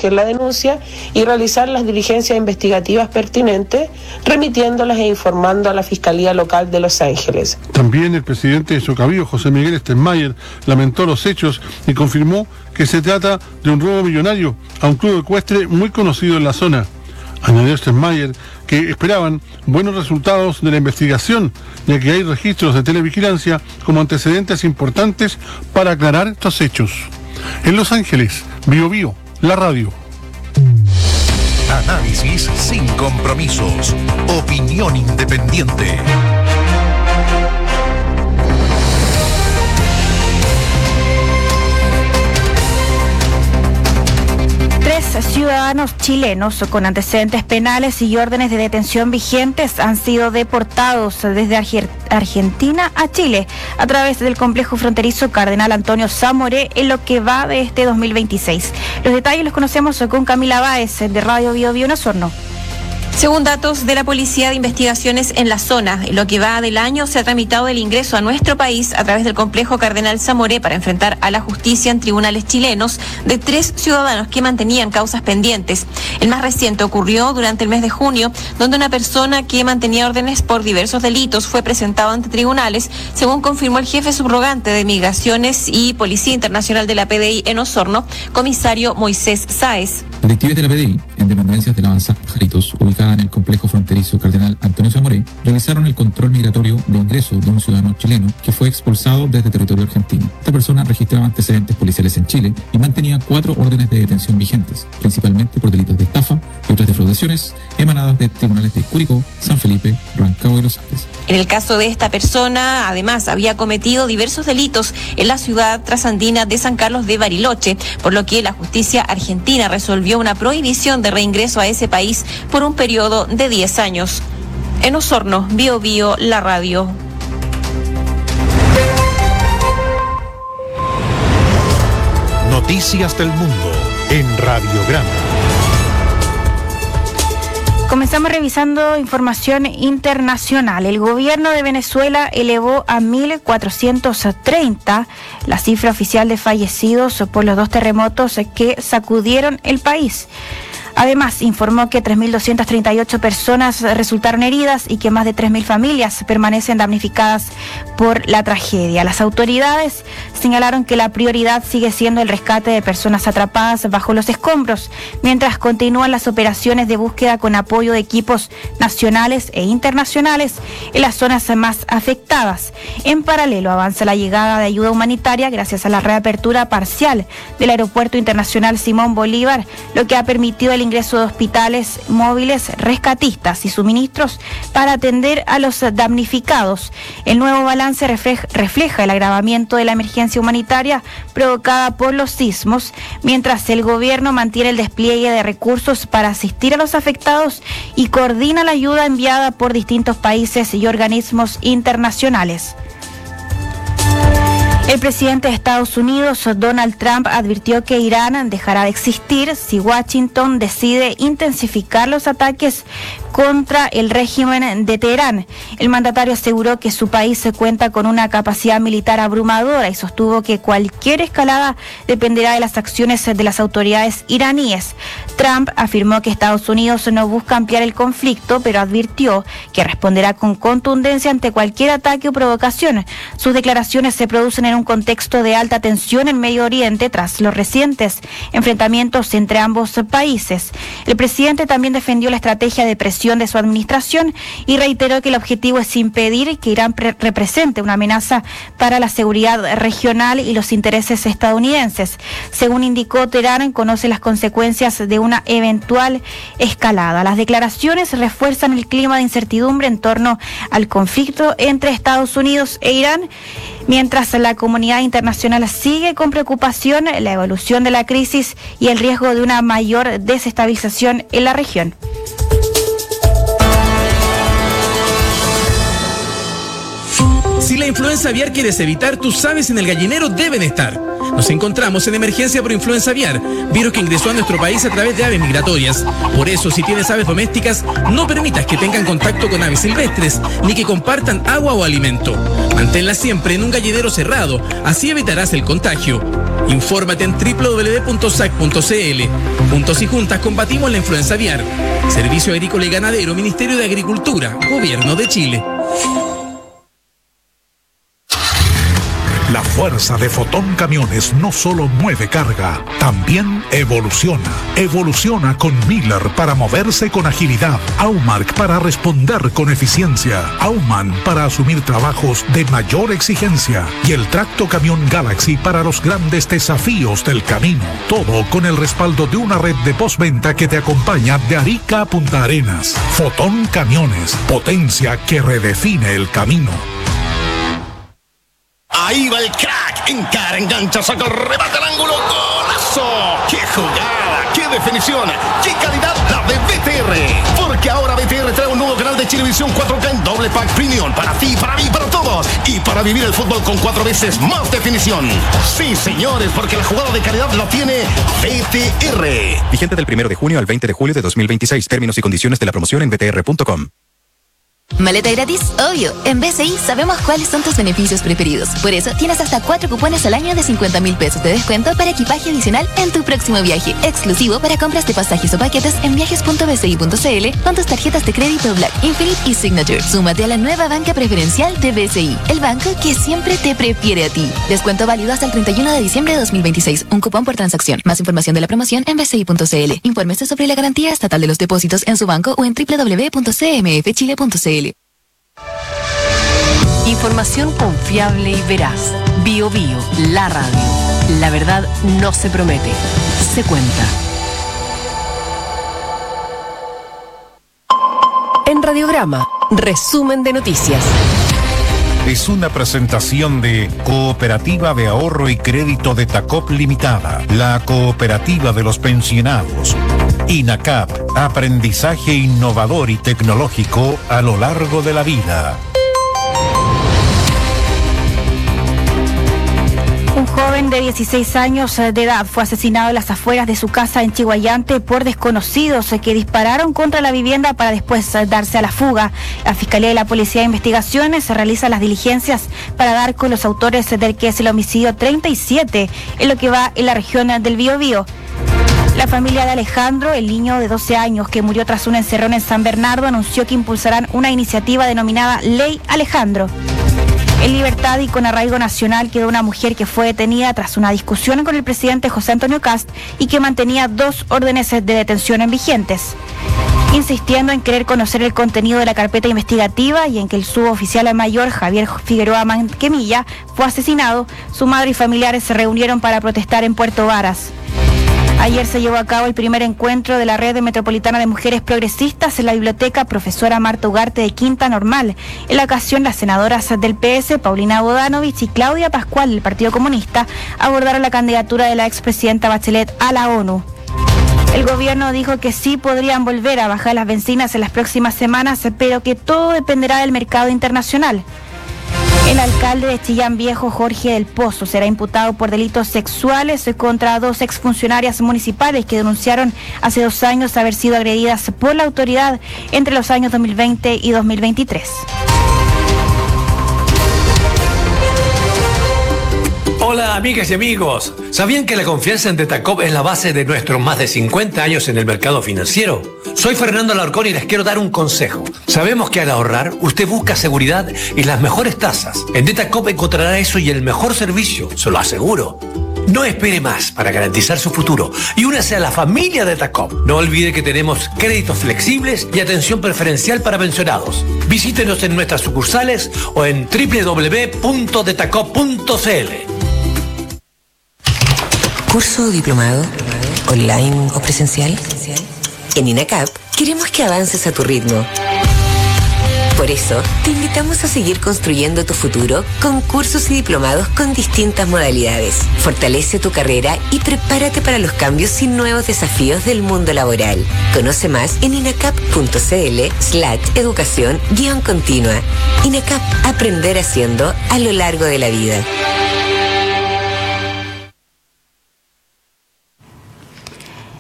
acoger la denuncia y realizar las diligencias investigativas pertinentes, remitiéndolas e informando a la Fiscalía Local de Los Ángeles. También el presidente de Socavío, José Miguel Stenmayer, lamentó los hechos y confirmó que se trata de un robo millonario a un club ecuestre muy conocido en la zona. Añadió Stenmayer que esperaban buenos resultados de la investigación, ya que hay registros de televigilancia como antecedentes importantes para aclarar estos hechos. En Los Ángeles, Bio Bio, la radio. Análisis sin compromisos. Opinión independiente. Ciudadanos chilenos con antecedentes penales y órdenes de detención vigentes han sido deportados desde Argentina a Chile a través del complejo fronterizo Cardenal Antonio Zamoré en lo que va de este 2026. Los detalles los conocemos con Camila Báez de Radio Bio Bio en Osorno. Según datos de la Policía de Investigaciones en la zona, en lo que va del año se ha tramitado el ingreso a nuestro país a través del complejo Cardenal Zamoré para enfrentar a la justicia en tribunales chilenos de 3 ciudadanos que mantenían causas pendientes. El más reciente ocurrió durante el mes de junio, donde una persona que mantenía órdenes por diversos delitos fue presentado ante tribunales, según confirmó el jefe subrogante de Migraciones y Policía Internacional de la PDI en Osorno, comisario Moisés Sáez. Detectives de la PDI, en dependencias de la avanzada Jaritos, ubicada en el complejo fronterizo Cardenal Antonio Zamoré, realizaron el control migratorio de ingreso de un ciudadano chileno que fue expulsado desde territorio argentino. Esta persona registraba antecedentes policiales en Chile y mantenía 4 órdenes de detención vigentes, principalmente por delitos de estafa y otras defraudaciones emanadas de tribunales de Curicó, San Felipe, Rancagua y Los Andes. En el caso de esta persona, además, había cometido diversos delitos en la ciudad trasandina de San Carlos de Bariloche, por lo que la justicia argentina resolvió una prohibición de reingreso a ese país por un periodo de 10 años. En Osorno, Bio Bio, la radio. Noticias del mundo en Radiograma. Comenzamos revisando información internacional. El gobierno de Venezuela elevó a 1.430 la cifra oficial de fallecidos por los 2 terremotos que sacudieron el país. Además, informó que 3.238 personas resultaron heridas y que más de 3.000 familias permanecen damnificadas por la tragedia. Las autoridades señalaron que la prioridad sigue siendo el rescate de personas atrapadas bajo los escombros, mientras continúan las operaciones de búsqueda con apoyo de equipos nacionales e internacionales en las zonas más afectadas. En paralelo, avanza la llegada de ayuda humanitaria gracias a la reapertura parcial del Aeropuerto Internacional Simón Bolívar, lo que ha permitido el ingreso de hospitales móviles, rescatistas y suministros para atender a los damnificados. El nuevo balance refleja el agravamiento de la emergencia humanitaria provocada por los sismos, mientras el gobierno mantiene el despliegue de recursos para asistir a los afectados y coordina la ayuda enviada por distintos países y organismos internacionales. El presidente de Estados Unidos, Donald Trump, advirtió que Irán dejará de existir si Washington decide intensificar los ataques contra el régimen de Teherán. El mandatario aseguró que su país cuenta con una capacidad militar abrumadora y sostuvo que cualquier escalada dependerá de las acciones de las autoridades iraníes. Trump afirmó que Estados Unidos no busca ampliar el conflicto, pero advirtió que responderá con contundencia ante cualquier ataque o provocación. Sus declaraciones se producen en un contexto de alta tensión en Medio Oriente tras los recientes enfrentamientos entre ambos países. El presidente también defendió la estrategia de presión de su administración y reiteró que el objetivo es impedir que Irán represente una amenaza para la seguridad regional y los intereses estadounidenses. Según indicó, Teherán conoce las consecuencias de una eventual escalada. Las declaraciones refuerzan el clima de incertidumbre en torno al conflicto entre Estados Unidos e Irán, mientras la comunidad internacional sigue con preocupación la evolución de la crisis y el riesgo de una mayor desestabilización en la región. Si la influenza aviar quieres evitar, tus aves en el gallinero deben estar. Nos encontramos en emergencia por influenza aviar, virus que ingresó a nuestro país a través de aves migratorias. Por eso, si tienes aves domésticas, no permitas que tengan contacto con aves silvestres, ni que compartan agua o alimento. Manténlas siempre en un gallinero cerrado, así evitarás el contagio. Infórmate en www.sac.cl. Juntos y juntas combatimos la influenza aviar. Servicio Agrícola y Ganadero, Ministerio de Agricultura, Gobierno de Chile. La fuerza de Fotón Camiones no solo mueve carga, también evoluciona. Evoluciona con Miller para moverse con agilidad, Aumark para responder con eficiencia, Aumann para asumir trabajos de mayor exigencia y el Tracto Camión Galaxy para los grandes desafíos del camino. Todo con el respaldo de una red de postventa que te acompaña de Arica a Punta Arenas. Fotón Camiones, potencia que redefine el camino. Ahí va el crack, encara, engancha, saca el remate al ángulo, ¡golazo! ¡Qué jugada! ¡Qué definición! ¡Qué calidad la de BTR! Porque ahora BTR trae un nuevo canal de Chilevisión 4K en doble pack premium para ti, para mí, para todos y para vivir el fútbol con 4 veces más definición. Sí, señores, porque la jugada de calidad la tiene BTR. Vigente del 1 de junio al 20 de julio de 2026. Términos y condiciones de la promoción en btr.com. ¿Maleta gratis? Obvio. En BCI sabemos cuáles son tus beneficios preferidos. Por eso tienes hasta 4 cupones al año de 50.000 pesos de descuento para equipaje adicional en tu próximo viaje. Exclusivo para compras de pasajes o paquetes en viajes.bci.cl con tus tarjetas de crédito Black, Infinite y Signature. Súmate a la nueva banca preferencial de BCI, el banco que siempre te prefiere a ti. Descuento válido hasta el 31 de diciembre de 2026. Un cupón por transacción. Más información de la promoción en bci.cl. Infórmese sobre la garantía estatal de los depósitos en su banco o en www.cmfchile.cl. Información confiable y veraz. Bio Bio, la radio. La verdad no se promete, se cuenta. En Radiograma, resumen de noticias. Es una presentación de Cooperativa de Ahorro y Crédito de Tacop Limitada, la cooperativa de los pensionados. INACAP, aprendizaje innovador y tecnológico a lo largo de la vida. Un joven de 16 años de edad fue asesinado en las afueras de su casa en Chihuayante por desconocidos que dispararon contra la vivienda para después darse a la fuga. La Fiscalía y la Policía de Investigaciones realizan las diligencias para dar con los autores del que es el homicidio 37 en lo que va en la región del Biobío. La familia de Alejandro, el niño de 12 años que murió tras un encerrón en San Bernardo, anunció que impulsarán una iniciativa denominada Ley Alejandro. En libertad y con arraigo nacional quedó una mujer que fue detenida tras una discusión con el presidente José Antonio Kast y que mantenía 2 órdenes de detención en vigentes. Insistiendo en querer conocer el contenido de la carpeta investigativa y en que el suboficial mayor Javier Figueroa Manquemilla fue asesinado, su madre y familiares se reunieron para protestar en Puerto Varas. Ayer se llevó a cabo el primer encuentro de la Red Metropolitana de Mujeres Progresistas en la Biblioteca Profesora Marta Ugarte de Quinta Normal. En la ocasión, las senadoras del PS, Paulina Bodanovich y Claudia Pascual, del Partido Comunista, abordaron la candidatura de la expresidenta Bachelet a la ONU. El gobierno dijo que sí podrían volver a bajar las bencinas en las próximas semanas, pero que todo dependerá del mercado internacional. El alcalde de Chillán Viejo, Jorge del Pozo, será imputado por delitos sexuales contra 2 exfuncionarias municipales que denunciaron hace 2 años haber sido agredidas por la autoridad entre los años 2020 y 2023. Hola amigas y amigos, ¿sabían que la confianza en Tetacop es la base de nuestros más de 50 años en el mercado financiero? Soy Fernando Alarcón y les quiero dar un consejo. Sabemos que al ahorrar usted busca seguridad y las mejores tasas. En Tetacop encontrará eso y el mejor servicio, se lo aseguro. No espere más para garantizar su futuro y únase a la familia de Tetacop. No olvide que tenemos créditos flexibles y atención preferencial para pensionados. Visítenos en nuestras sucursales o en www.tetacop.cl. ¿Curso o diplomado? ¿Online o presencial? En INACAP queremos que avances a tu ritmo. Por eso, te invitamos a seguir construyendo tu futuro con cursos y diplomados con distintas modalidades. Fortalece tu carrera y prepárate para los cambios y nuevos desafíos del mundo laboral. Conoce más en inacap.cl/educación-continua. INACAP, aprender haciendo a lo largo de la vida.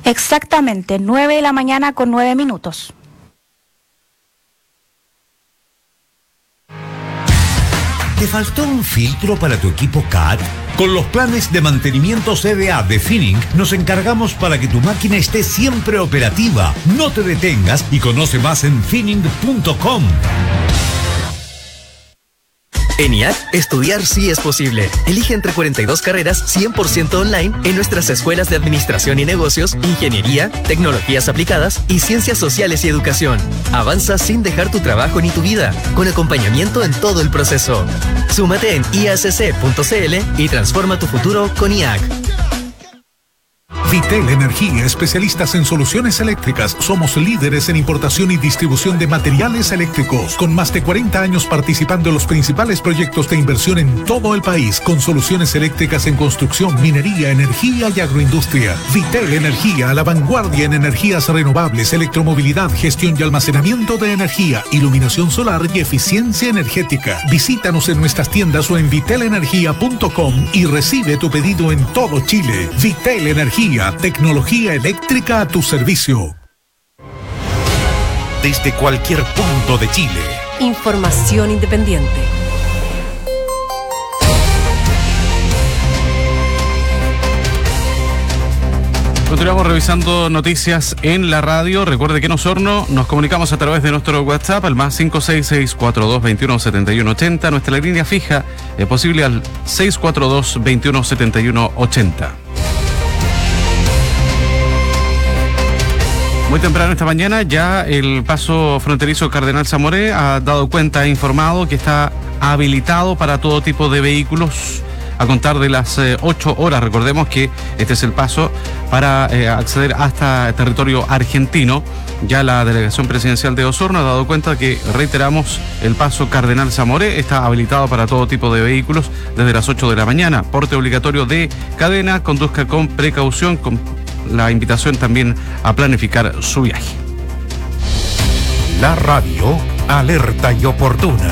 Exactamente, 9 de la mañana con 9 minutos. ¿Te faltó un filtro para tu equipo CAT? Con los planes de mantenimiento CDA de Finning nos encargamos para que tu máquina esté siempre operativa. No te detengas y conoce más en finning.com. En IAC, estudiar sí es posible. Elige entre 42 carreras 100% online en nuestras escuelas de Administración y Negocios, Ingeniería, Tecnologías Aplicadas y Ciencias Sociales y Educación. Avanza sin dejar tu trabajo ni tu vida, con acompañamiento en todo el proceso. Súmate en iacc.cl y transforma tu futuro con IAC. Vitel Energía, especialistas en soluciones eléctricas. Somos líderes en importación y distribución de materiales eléctricos, con más de 40 años participando en los principales proyectos de inversión en todo el país, con soluciones eléctricas en construcción, minería, energía y agroindustria. Vitel Energía, a la vanguardia en energías renovables, electromovilidad, gestión y almacenamiento de energía, iluminación solar y eficiencia energética. Visítanos en nuestras tiendas o en vitelenergia.com y recibe tu pedido en todo Chile. Vitel Energía, tecnología eléctrica a tu servicio. Desde cualquier punto de Chile. Información independiente. Continuamos revisando noticias en la radio. Recuerde que en Osorno nos comunicamos a través de nuestro WhatsApp al más 566-4221-7180. Nuestra línea fija es posible al 642-2171-80. Muy temprano esta mañana ya el paso fronterizo Cardenal Zamoré ha dado cuenta, ha informado que está habilitado para todo tipo de vehículos a contar de las 8 horas. Recordemos que este es el paso para acceder hasta territorio argentino. Ya la delegación presidencial de Osorno ha dado cuenta que, reiteramos, el paso Cardenal Zamoré está habilitado para todo tipo de vehículos desde las 8 de la mañana. Porte obligatorio de cadena, conduzca con precaución, con la invitación también a planificar su viaje. La radio, alerta y oportuna.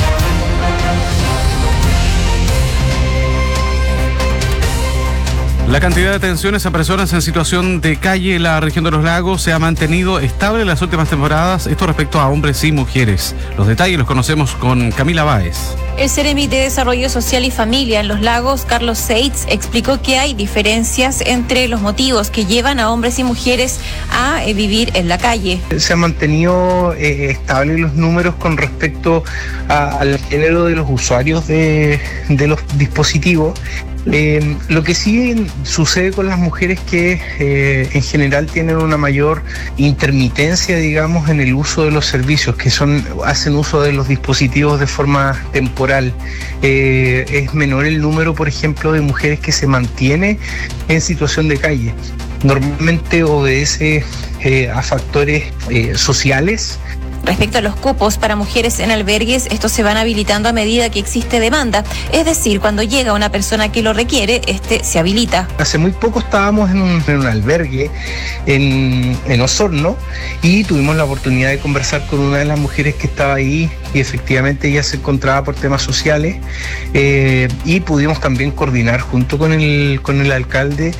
La cantidad de detenciones a personas en situación de calle en la región de los lagos se ha mantenido estable en las últimas temporadas, esto respecto a hombres y mujeres. Los detalles los conocemos con Camila Báez. El Ceremi de Desarrollo Social y Familia en los Lagos, Carlos Seitz, explicó que hay diferencias entre los motivos que llevan a hombres y mujeres a vivir en la calle. Se han mantenido estables los números con respecto al género de los usuarios de los dispositivos. Lo que sí sucede con las mujeres que en general tienen una mayor intermitencia, digamos, en el uso de los servicios, que hacen uso de los dispositivos de forma temporal. Es menor el número, por ejemplo, de mujeres que se mantiene en situación de calle. Normalmente obedece a factores sociales. Respecto a los cupos para mujeres en albergues, estos se van habilitando a medida que existe demanda. Es decir, cuando llega una persona que lo requiere, se habilita. Hace muy poco estábamos en un albergue en Osorno y tuvimos la oportunidad de conversar con una de las mujeres que estaba ahí y efectivamente ella se encontraba por temas sociales y pudimos también coordinar junto con el alcalde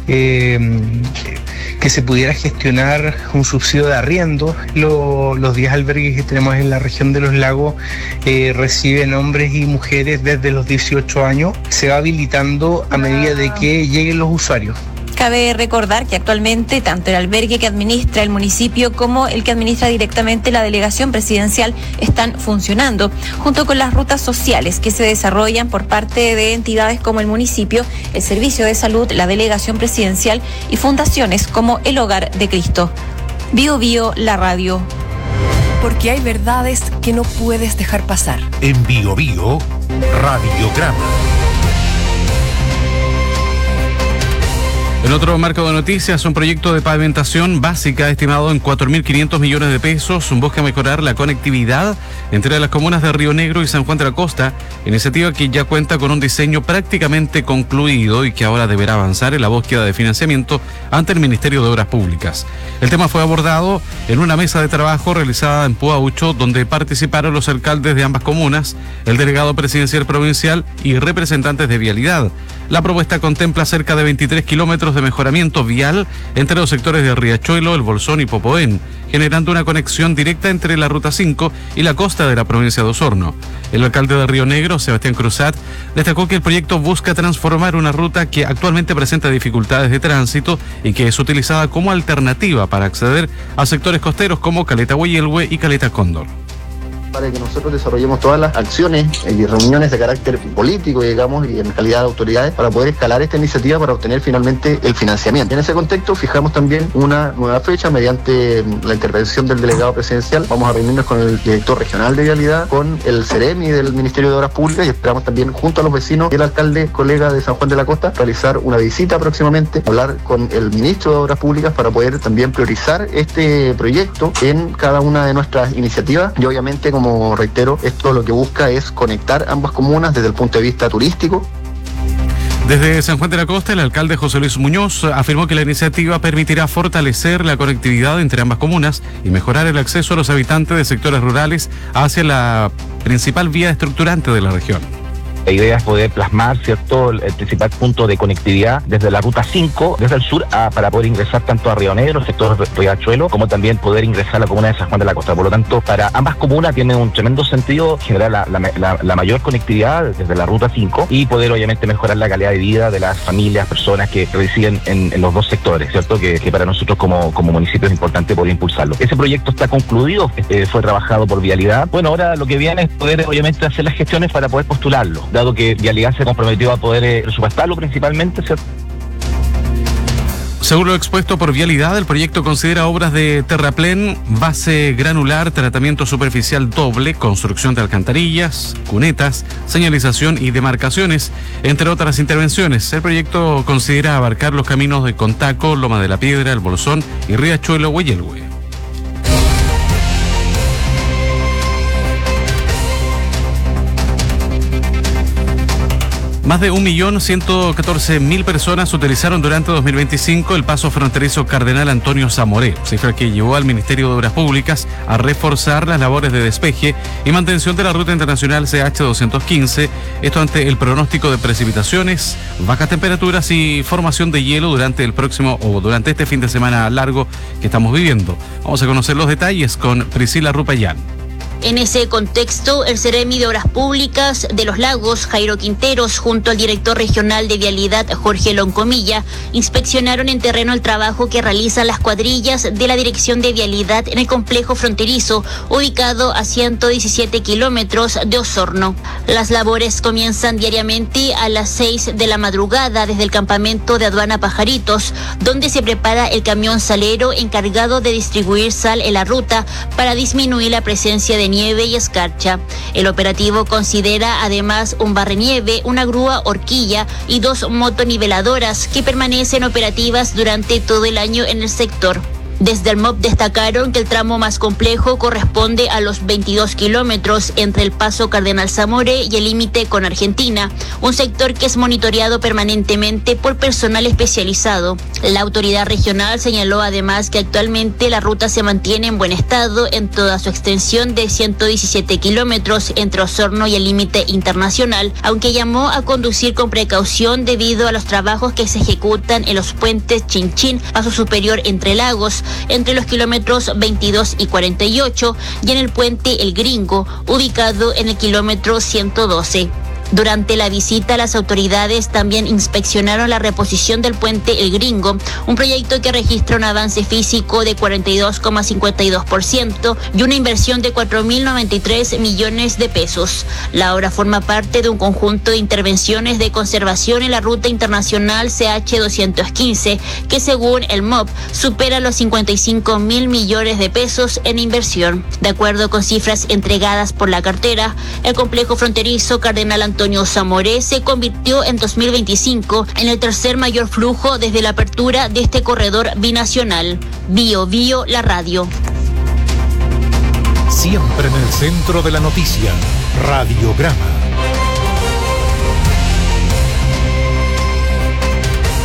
que se pudiera gestionar un subsidio de arriendo. Los 10 albergues que tenemos en la región de los lagos reciben hombres y mujeres desde los 18 años. Se va habilitando a medida de que lleguen los usuarios. Cabe recordar que actualmente tanto el albergue que administra el municipio como el que administra directamente la delegación presidencial están funcionando, junto con las rutas sociales que se desarrollan por parte de entidades como el municipio, el Servicio de Salud, la delegación presidencial y fundaciones como el Hogar de Cristo. Bio Bio, la radio. Porque hay verdades que no puedes dejar pasar. En Bio Bio, Radiograma. En otro marco de noticias, un proyecto de pavimentación básica estimado en 4.500 millones de pesos busca mejorar la conectividad entre las comunas de Río Negro y San Juan de la Costa, iniciativa que ya cuenta con un diseño prácticamente concluido y que ahora deberá avanzar en la búsqueda de financiamiento ante el Ministerio de Obras Públicas. El tema fue abordado en una mesa de trabajo realizada en Puaucho, donde participaron los alcaldes de ambas comunas, el delegado presidencial provincial y representantes de Vialidad. La propuesta contempla cerca de 23 kilómetros de mejoramiento vial entre los sectores de Riachuelo, El Bolsón y Popoén, generando una conexión directa entre la Ruta 5 y la costa de la provincia de Osorno. El alcalde de Río Negro, Sebastián Cruzat, destacó que el proyecto busca transformar una ruta que actualmente presenta dificultades de tránsito y que es utilizada como alternativa para acceder a sectores costeros como Caleta Hueyelhue y Caleta Cóndor. Para que nosotros desarrollemos todas las acciones y reuniones de carácter político, digamos, y en calidad de autoridades para poder escalar esta iniciativa para obtener finalmente el financiamiento. En ese contexto fijamos también una nueva fecha mediante la intervención del delegado presidencial. Vamos a reunirnos con el director regional de Vialidad, con el CEREMI del Ministerio de Obras Públicas y esperamos también junto a los vecinos y el alcalde colega de San Juan de la Costa realizar una visita próximamente, hablar con el ministro de Obras Públicas para poder también priorizar este proyecto en cada una de nuestras iniciativas y obviamente, como reitero, esto lo que busca es conectar ambas comunas desde el punto de vista turístico. Desde San Juan de la Costa, el alcalde José Luis Muñoz afirmó que la iniciativa permitirá fortalecer la conectividad entre ambas comunas y mejorar el acceso a los habitantes de sectores rurales hacia la principal vía estructurante de la región. La idea es poder plasmar, ¿cierto?, el principal punto de conectividad desde la Ruta 5, desde el sur, para poder ingresar tanto a Río Negro, el sector de Riachuelo, como también poder ingresar a la comuna de San Juan de la Costa. Por lo tanto, para ambas comunas tiene un tremendo sentido generar la mayor conectividad desde la Ruta 5 y poder obviamente mejorar la calidad de vida de las familias, personas que residen en los dos sectores, ¿cierto?, que para nosotros como municipio es importante poder impulsarlo. Ese proyecto está concluido, fue trabajado por Vialidad. Bueno, ahora lo que viene es poder obviamente hacer las gestiones para poder postularlo, dado que Vialidad se comprometió a poder presupuestarlo principalmente, ¿cierto? Según lo expuesto por Vialidad, el proyecto considera obras de terraplén, base granular, tratamiento superficial doble, construcción de alcantarillas, cunetas, señalización y demarcaciones, entre otras intervenciones. El proyecto considera abarcar los caminos de Contaco, Loma de la Piedra, El Bolsón y Riachuelo Hueyelhue. Más de 1.114.000 personas utilizaron durante 2025 el paso fronterizo Cardenal Antonio Zamoré, cifra que llevó al Ministerio de Obras Públicas a reforzar las labores de despeje y mantención de la ruta internacional CH-215, esto ante el pronóstico de precipitaciones, bajas temperaturas y formación de hielo durante este fin de semana largo que estamos viviendo. Vamos a conocer los detalles con Priscila Rupayán. En ese contexto, el CEREMI de Obras Públicas de Los Lagos, Jairo Quinteros, junto al director regional de Vialidad, Jorge Loncomilla, inspeccionaron en terreno el trabajo que realizan las cuadrillas de la Dirección de Vialidad en el complejo fronterizo, ubicado a 117 kilómetros de Osorno. Las labores comienzan diariamente a las 6 de la madrugada desde el campamento de aduana Pajaritos, donde se prepara el camión salero encargado de distribuir sal en la ruta para disminuir la presencia de nieve y escarcha. El operativo considera además un barrenieve, una grúa horquilla y 2 motoniveladoras que permanecen operativas durante todo el año en el sector. Desde el MOP destacaron que el tramo más complejo corresponde a los 22 kilómetros entre el paso Cardenal Zamoré y el límite con Argentina, un sector que es monitoreado permanentemente por personal especializado. La autoridad regional señaló además que actualmente la ruta se mantiene en buen estado en toda su extensión de 117 kilómetros entre Osorno y el límite internacional, aunque llamó a conducir con precaución debido a los trabajos que se ejecutan en los puentes Chinchín, Paso Superior Entre Lagos, entre los kilómetros 22 y 48, y en el puente El Gringo, ubicado en el kilómetro 112. Durante la visita, las autoridades también inspeccionaron la reposición del puente El Gringo, un proyecto que registra un avance físico de 42,52% y una inversión de 4.093 millones de pesos. La obra forma parte de un conjunto de intervenciones de conservación en la ruta internacional CH-215, que según el MOP supera los 55.000 millones de pesos en inversión. De acuerdo con cifras entregadas por la cartera, el complejo fronterizo Cardenal Antonio Zamoré se convirtió en 2025 en el tercer mayor flujo desde la apertura de este corredor binacional. Bio Bio, la radio. Siempre en el centro de la noticia, Radiograma.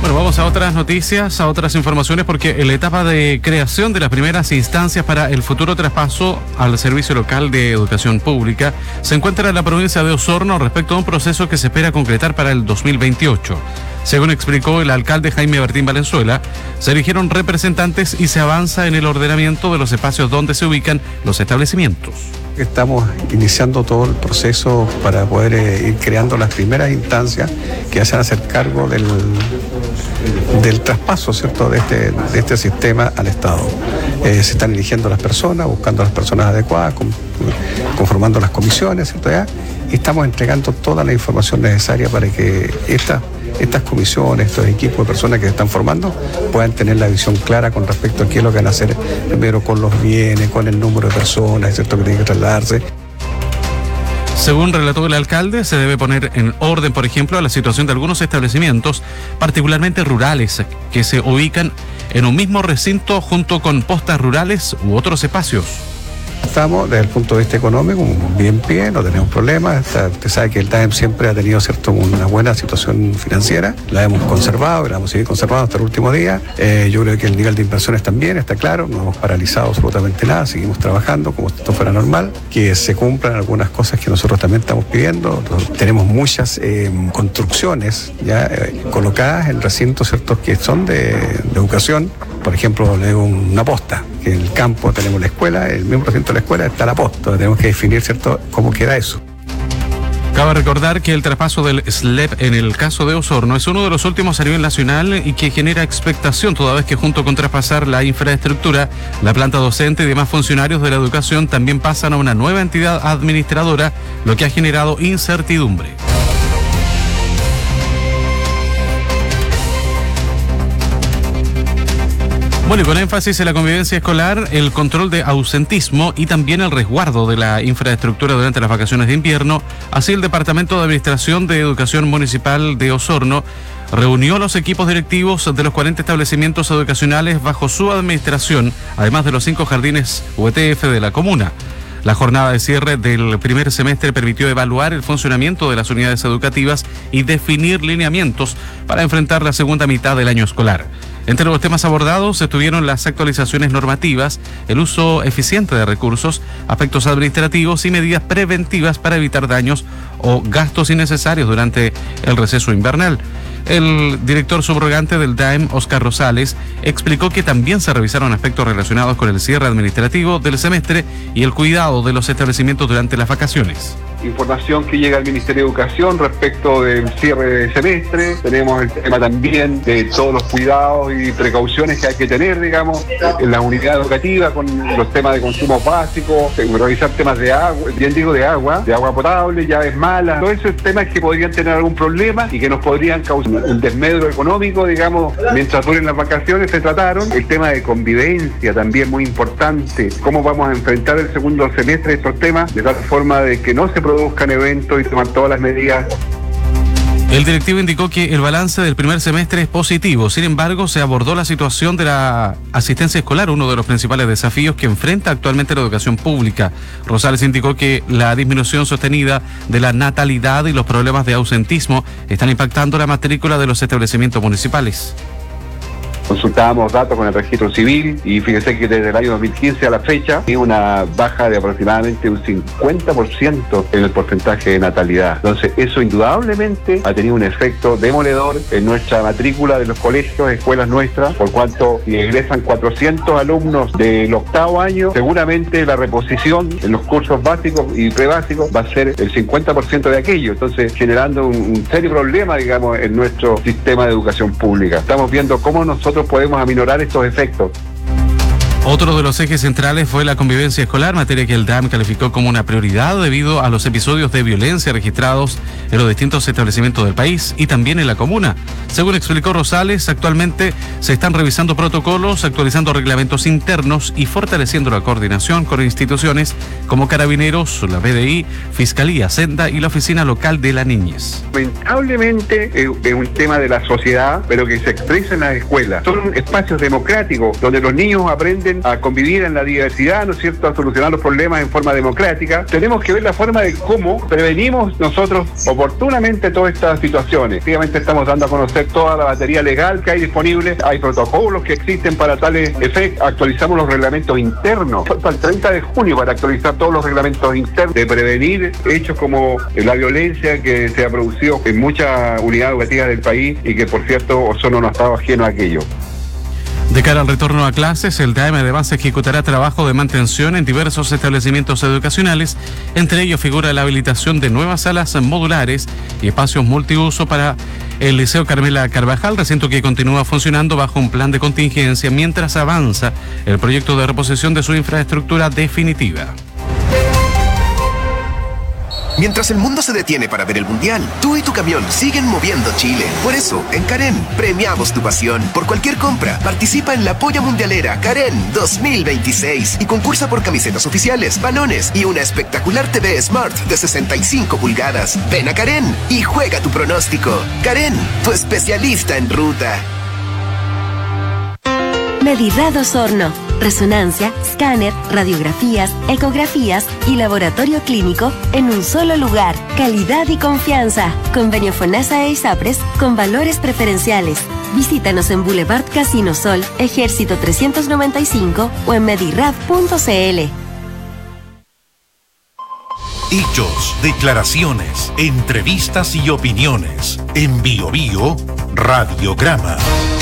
Bueno, vamos a otras noticias, a otras informaciones, porque en la etapa de creación de las primeras instancias para el futuro traspaso al Servicio Local de Educación Pública se encuentra la provincia de Osorno respecto a un proceso que se espera concretar para el 2028. Según explicó el alcalde Jaime Bertín Valenzuela, se eligieron representantes y se avanza en el ordenamiento de los espacios donde se ubican los establecimientos. Estamos iniciando todo el proceso para poder ir creando las primeras instancias que vayan a hacer cargo del traspaso, ¿cierto?, de este sistema al Estado. Se están eligiendo las personas, buscando las personas adecuadas, conformando las comisiones, ¿cierto? Y estamos entregando toda la información necesaria para que estas comisiones, estos equipos de personas que se están formando puedan tener la visión clara con respecto a qué es lo que van a hacer primero con los bienes, con el número de personas, ¿cierto?, que tienen que trasladarse. Según relató el alcalde, se debe poner en orden, por ejemplo, a la situación de algunos establecimientos, particularmente rurales, que se ubican en un mismo recinto junto con postas rurales u otros espacios. Estamos desde el punto de vista económico bien pie, no tenemos problemas. Usted sabe que el DAEM siempre ha tenido, ¿cierto?, una buena situación financiera, la hemos conservado y la vamos a seguir conservando hasta el último día. Yo creo que el nivel de inversiones también está claro, no hemos paralizado absolutamente nada, seguimos trabajando como si esto fuera normal, que se cumplan algunas cosas que nosotros también estamos pidiendo. Tenemos muchas construcciones ya colocadas en recintos, ¿cierto?, que son de educación. Por ejemplo, una posta, que en el campo tenemos la escuela, en el mismo recinto de la escuela está la posta, tenemos que definir, ¿cierto?, cómo queda eso. Cabe recordar que el traspaso del SLEP en el caso de Osorno es uno de los últimos a nivel nacional y que genera expectación toda vez que junto con traspasar la infraestructura, la planta docente y demás funcionarios de la educación también pasan a una nueva entidad administradora, lo que ha generado incertidumbre. Bueno, y con énfasis en la convivencia escolar, el control de ausentismo y también el resguardo de la infraestructura durante las vacaciones de invierno, así el Departamento de Administración de Educación Municipal de Osorno reunió los equipos directivos de los 40 establecimientos educacionales bajo su administración, además de los 5 jardines UETF de la comuna. La jornada de cierre del primer semestre permitió evaluar el funcionamiento de las unidades educativas y definir lineamientos para enfrentar la segunda mitad del año escolar. Entre los temas abordados estuvieron las actualizaciones normativas, el uso eficiente de recursos, aspectos administrativos y medidas preventivas para evitar daños o gastos innecesarios durante el receso invernal. El director subrogante del DAEM, Oscar Rosales, explicó que también se revisaron aspectos relacionados con el cierre administrativo del semestre y el cuidado de los establecimientos durante las vacaciones. Información que llega al Ministerio de Educación respecto del cierre de semestre. Tenemos el tema también de todos los cuidados y precauciones que hay que tener, digamos, en la unidad educativa con los temas de consumo básico, revisar temas de agua, de agua potable, llaves malas, todos esos temas que podrían tener algún problema y que nos podrían causar un desmedro económico, digamos, mientras duren las vacaciones. Se trataron el tema de convivencia, también muy importante, cómo vamos a enfrentar el segundo semestre estos temas, de tal forma de que no se produzcan eventos y tomar todas las medidas. El directivo indicó que el balance del primer semestre es positivo. Sin embargo, se abordó la situación de la asistencia escolar, uno de los principales desafíos que enfrenta actualmente la educación pública. Rosales indicó que la disminución sostenida de la natalidad y los problemas de ausentismo están impactando la matrícula de los establecimientos municipales. Consultábamos datos con el registro civil y fíjese que desde el año 2015 a la fecha hay una baja de aproximadamente un 50% en el porcentaje de natalidad. Entonces eso indudablemente ha tenido un efecto demoledor en nuestra matrícula de los colegios, escuelas nuestras, por cuanto si egresan 400 alumnos del octavo año, seguramente la reposición en los cursos básicos y prebásicos va a ser el 50% de aquello, entonces generando un serio problema, digamos, en nuestro sistema de educación pública. Estamos viendo cómo nosotros podemos aminorar estos efectos. Otro de los ejes centrales fue la convivencia escolar, materia que el DAEM calificó como una prioridad debido a los episodios de violencia registrados en los distintos establecimientos del país y también en la comuna. Según explicó Rosales, actualmente se están revisando protocolos, actualizando reglamentos internos y fortaleciendo la coordinación con instituciones como Carabineros, la PDI, Fiscalía, Senda y la Oficina Local de la Niñez. Lamentablemente es un tema de la sociedad, pero que se expresa en las escuelas. Son espacios democráticos donde los niños aprenden también a convivir en la diversidad, ¿no es cierto?, a solucionar los problemas en forma democrática. Tenemos que ver la forma de cómo prevenimos nosotros oportunamente todas estas situaciones. Efectivamente estamos dando a conocer toda la batería legal que hay disponible, hay protocolos que existen para tales efectos, actualizamos los reglamentos internos hasta el 30 de junio para actualizar todos los reglamentos internos de prevenir hechos como la violencia que se ha producido en muchas unidades educativas del país y que, por cierto, Osorno no ha estado ajeno a aquello. De cara al retorno a clases, el DAEM además ejecutará trabajo de mantención en diversos establecimientos educacionales. Entre ellos figura la habilitación de nuevas salas modulares y espacios multiuso para el Liceo Carmela Carvajal, recinto que continúa funcionando bajo un plan de contingencia mientras avanza el proyecto de reposición de su infraestructura definitiva. Mientras el mundo se detiene para ver el Mundial, tú y tu camión siguen moviendo Chile. Por eso, en Karen, premiamos tu pasión. Por cualquier compra, participa en la Polla Mundialera Karen 2026 y concursa por camisetas oficiales, balones y una espectacular TV Smart de 65 pulgadas. Ven a Karen y juega tu pronóstico. Karen, tu especialista en ruta. Medirad Osorno. Resonancia, escáner, radiografías, ecografías y laboratorio clínico en un solo lugar. Calidad y confianza. Convenio FONASA e ISAPRES con valores preferenciales. Visítanos en Boulevard Casino Sol, Ejército 395 o en medirad.cl. Hechos, declaraciones, entrevistas y opiniones. En Bio Bio, Radiograma.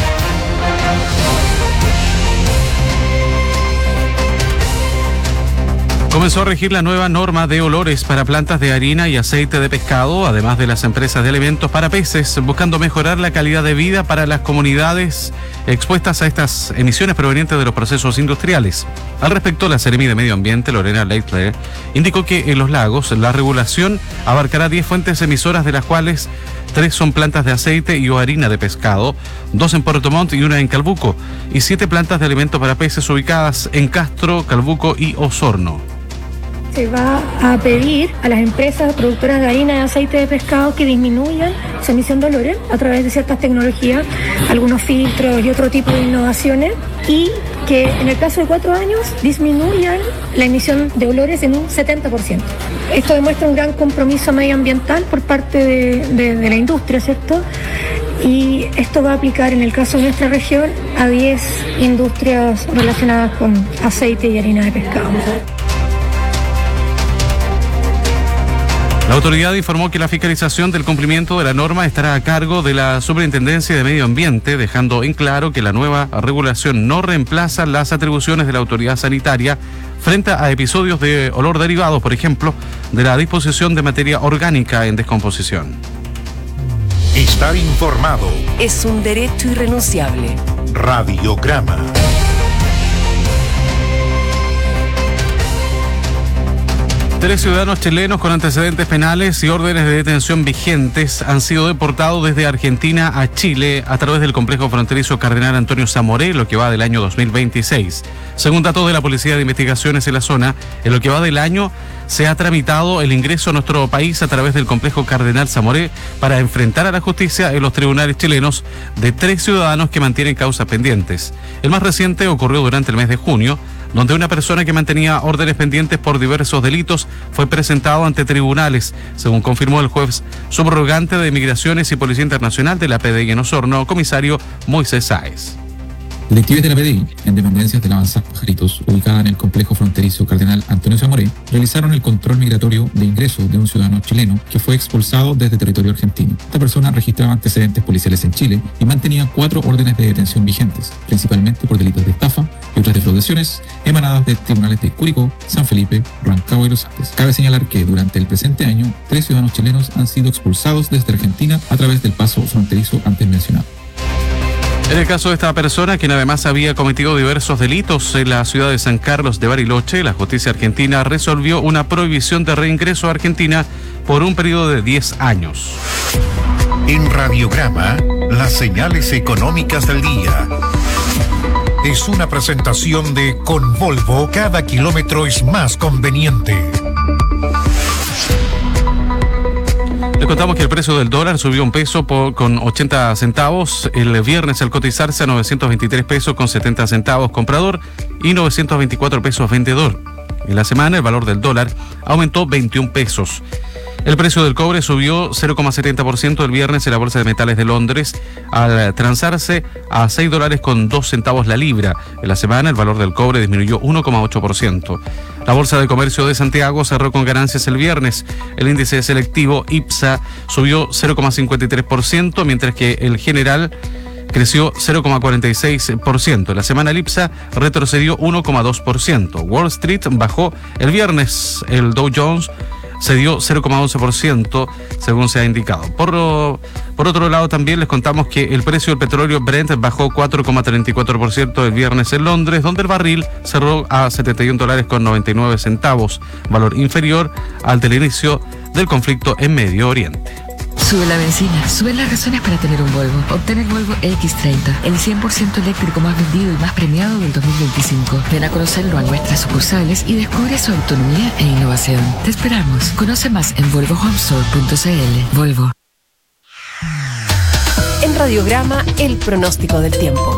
Comenzó a regir la nueva norma de olores para plantas de harina y aceite de pescado, además de las empresas de alimentos para peces, buscando mejorar la calidad de vida para las comunidades expuestas a estas emisiones provenientes de los procesos industriales. Al respecto, la Seremi de Medio Ambiente, Lorena Leitler, indicó que en los lagos la regulación abarcará 10 fuentes emisoras, de las cuales 3 son plantas de aceite y o harina de pescado, 2 en Puerto Montt y 1 en Calbuco, y 7 plantas de alimentos para peces ubicadas en Castro, Calbuco y Osorno. Se va a pedir a las empresas productoras de harina y aceite de pescado que disminuyan su emisión de olores a través de ciertas tecnologías, algunos filtros y otro tipo de innovaciones, y que en el plazo de 4 años disminuyan la emisión de olores en un 70%. Esto demuestra un gran compromiso medioambiental por parte de la industria, ¿cierto? Y esto va a aplicar, en el caso de nuestra región, a 10 industrias relacionadas con aceite y harina de pescado. La autoridad informó que la fiscalización del cumplimiento de la norma estará a cargo de la Superintendencia de Medio Ambiente, dejando en claro que la nueva regulación no reemplaza las atribuciones de la autoridad sanitaria frente a episodios de olor derivados, por ejemplo, de la disposición de materia orgánica en descomposición. Estar informado es un derecho irrenunciable. Radiograma. 3 ciudadanos chilenos con antecedentes penales y órdenes de detención vigentes han sido deportados desde Argentina a Chile a través del complejo fronterizo Cardenal Antonio Zamoré, lo que va del año 2026. Según datos de la Policía de Investigaciones en la zona, en lo que va del año se ha tramitado el ingreso a nuestro país a través del complejo Cardenal Zamoré para enfrentar a la justicia en los tribunales chilenos de 3 ciudadanos que mantienen causas pendientes. El más reciente ocurrió durante el mes de junio, donde una persona que mantenía órdenes pendientes por diversos delitos fue presentado ante tribunales, según confirmó el juez subrogante de Migraciones y Policía Internacional de la PDI en Osorno, comisario Moisés Sáez. Detectives de la PDI, en dependencias de la Avanzada Pajaritos, ubicada en el complejo fronterizo Cardenal Antonio Zamoré, realizaron el control migratorio de ingreso de un ciudadano chileno que fue expulsado desde territorio argentino. Esta persona registraba antecedentes policiales en Chile y mantenía 4 órdenes de detención vigentes, principalmente por delitos de estafa y otras defraudaciones emanadas de tribunales de Curicó, San Felipe, Rancagua y Los Andes. Cabe señalar que durante el presente año, 3 ciudadanos chilenos han sido expulsados desde Argentina a través del paso fronterizo antes mencionado. En el caso de esta persona, quien además había cometido diversos delitos en la ciudad de San Carlos de Bariloche, la justicia argentina resolvió una prohibición de reingreso a Argentina por un periodo de 10 años. En Radiograma, las señales económicas del día. Es una presentación de Con Volvo, cada kilómetro es más conveniente. Les contamos que el precio del dólar subió un peso con 80 centavos el viernes al cotizarse a 923 pesos con 70 centavos comprador y 924 pesos vendedor. En la semana el valor del dólar aumentó 21 pesos. El precio del cobre subió 0,70% el viernes en la Bolsa de Metales de Londres al transarse a $6 con 2 centavos la libra. En la semana el valor del cobre disminuyó 1,8%. La Bolsa de Comercio de Santiago cerró con ganancias el viernes. El índice selectivo IPSA subió 0,53%, mientras que el general creció 0,46%. En la semana el IPSA retrocedió 1,2%. Wall Street bajó el viernes. El Dow Jones cedió 0,11%, según se ha indicado. Por otro lado, también les contamos que el precio del petróleo Brent bajó 4,34% el viernes en Londres, donde el barril cerró a $71 con 99 centavos, valor inferior al del inicio del conflicto en Medio Oriente. Sube la benzina, suben las razones para tener un Volvo. Obtén el Volvo X30, el 100% eléctrico más vendido y más premiado del 2025. Ven a conocerlo a nuestras sucursales y descubre su autonomía e innovación. Te esperamos. Conoce más en volvohomestore.cl. Volvo. En Radiograma, el pronóstico del tiempo.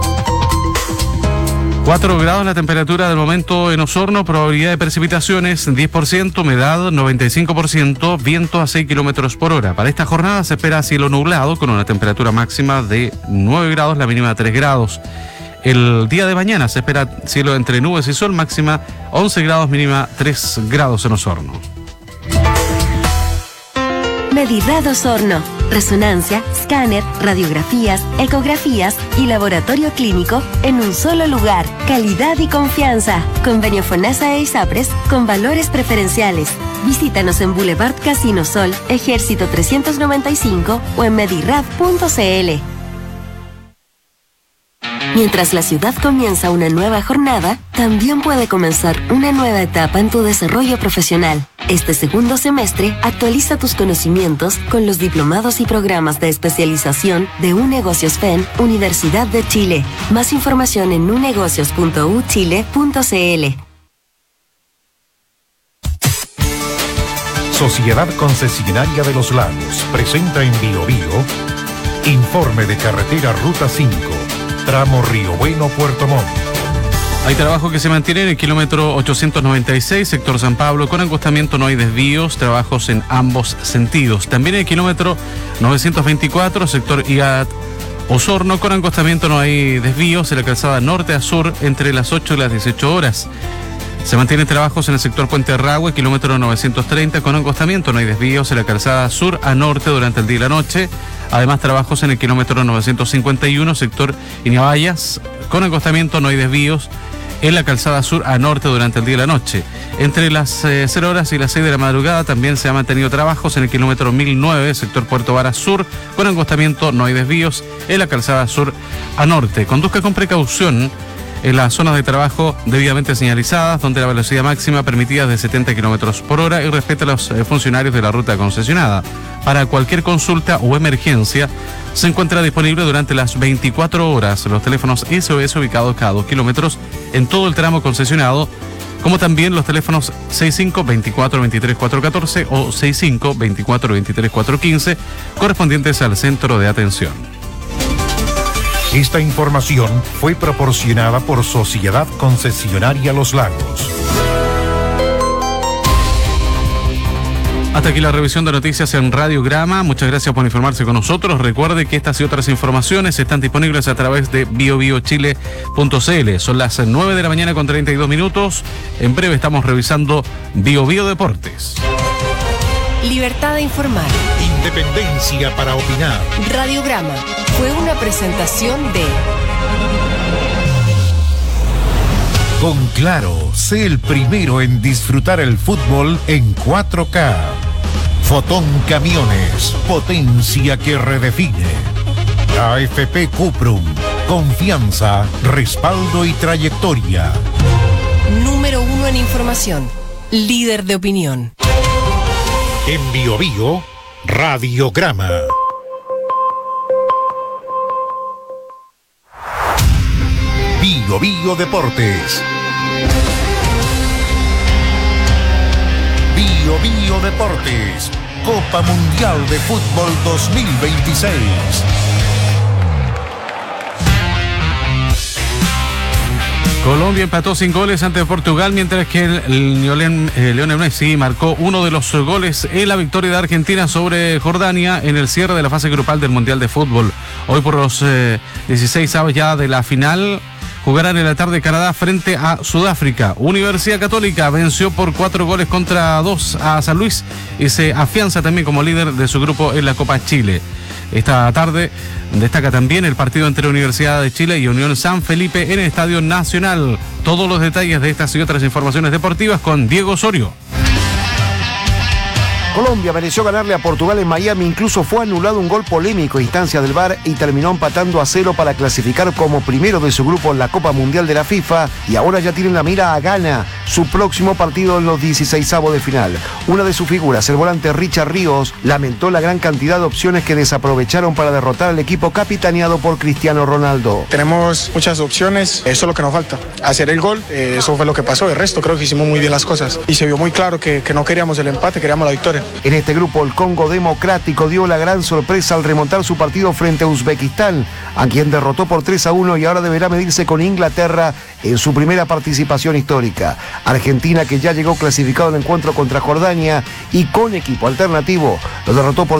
4 grados la temperatura del momento en Osorno, probabilidad de precipitaciones 10%, humedad 95%, viento a 6 kilómetros por hora. Para esta jornada se espera cielo nublado con una temperatura máxima de 9 grados, la mínima de 3 grados. El día de mañana se espera cielo entre nubes y sol, máxima 11 grados, mínima 3 grados en Osorno. Medidad Osorno. Resonancia, escáner, radiografías, ecografías y laboratorio clínico en un solo lugar. Calidad y confianza. Convenio FONASA e ISAPRES con valores preferenciales. Visítanos en Boulevard Casino Sol, Ejército 395 o en medirad.cl. Mientras la ciudad comienza una nueva jornada, también puede comenzar una nueva etapa en tu desarrollo profesional. Este segundo semestre, actualiza tus conocimientos con los diplomados y programas de especialización de UNegocios FEN, Universidad de Chile. Más información en unegocios.uchile.cl. Sociedad Concesionaria de los Lagos presenta en Biobío informe de carretera Ruta 5, tramo Río Bueno, Puerto Montt. Hay trabajo que se mantiene en el kilómetro 896, sector San Pablo, con acostamiento no hay desvíos, trabajos en ambos sentidos. También en el kilómetro 924, sector IAT Osorno, con acostamiento no hay desvíos en la calzada norte a sur entre las 8 y las 18 horas. Se mantienen trabajos en el sector Puente Rahue, kilómetro 930, con acostamiento no hay desvíos en la calzada sur a norte durante el día y la noche. Además, trabajos en el kilómetro 951, sector Iniabayas, con acostamiento no hay desvíos en la calzada sur a norte durante el día y la noche. Entre las 0 horas y las 6 de la madrugada también se han mantenido trabajos en el kilómetro 1009, sector Puerto Varas Sur, con acostamiento no hay desvíos en la calzada sur a norte. Conduzca con precaución en las zonas de trabajo debidamente señalizadas, donde la velocidad máxima permitida es de 70 kilómetros por hora y respete a los funcionarios de la ruta concesionada. Para cualquier consulta o emergencia, se encuentra disponible durante las 24 horas los teléfonos SOS ubicados cada 2 kilómetros en todo el tramo concesionado, como también los teléfonos 65-24-23-414 o 65-24-23-415, correspondientes al centro de atención. Esta información fue proporcionada por Sociedad Concesionaria Los Lagos. Hasta aquí la revisión de noticias en Radiograma. Muchas gracias por informarse con nosotros. Recuerde que estas y otras informaciones están disponibles a través de biobiochile.cl. Son las 9 de la mañana con 32 minutos. En breve estamos revisando BioBio Deportes. Libertad de informar. Independencia para opinar. Radiograma fue una presentación de... Con Claro, sé el primero en disfrutar el fútbol en 4K. Fotón Camiones, potencia que redefine. AFP Cuprum, confianza, respaldo y trayectoria. Número 1 en información, líder de opinión. En BioBio, Radiograma. BioBio Deportes. BioBio Deportes. Copa Mundial de Fútbol 2026. Colombia empató sin goles ante Portugal, mientras que Lionel Messi marcó uno de los goles en la victoria de Argentina sobre Jordania en el cierre de la fase grupal del Mundial de Fútbol. Hoy por los 16avos ya de la final jugarán en la tarde Canadá frente a Sudáfrica. Universidad Católica venció por 4-2 a San Luis y se afianza también como líder de su grupo en la Copa Chile. Esta tarde destaca también el partido entre Universidad de Chile y Unión San Felipe en el Estadio Nacional. Todos los detalles de estas y otras informaciones deportivas con Diego Osorio. Colombia mereció ganarle a Portugal en Miami, incluso fue anulado un gol polémico a instancia del VAR y terminó empatando a 0 para clasificar como primero de su grupo en la Copa Mundial de la FIFA, y ahora ya tienen la mira a Ghana, su próximo partido en los 16avos de final. Una de sus figuras, el volante Richard Ríos, lamentó la gran cantidad de opciones que desaprovecharon para derrotar al equipo capitaneado por Cristiano Ronaldo. Tenemos muchas opciones, eso es lo que nos falta, hacer el gol, eso fue lo que pasó, el resto creo que hicimos muy bien las cosas y se vio muy claro que no queríamos el empate, queríamos la victoria. En este grupo, el Congo Democrático dio la gran sorpresa al remontar su partido frente a Uzbekistán, a quien derrotó por 3-1 y ahora deberá medirse con Inglaterra en su primera participación histórica. Argentina, que ya llegó clasificado al encuentro contra Jordania y con equipo alternativo, lo derrotó por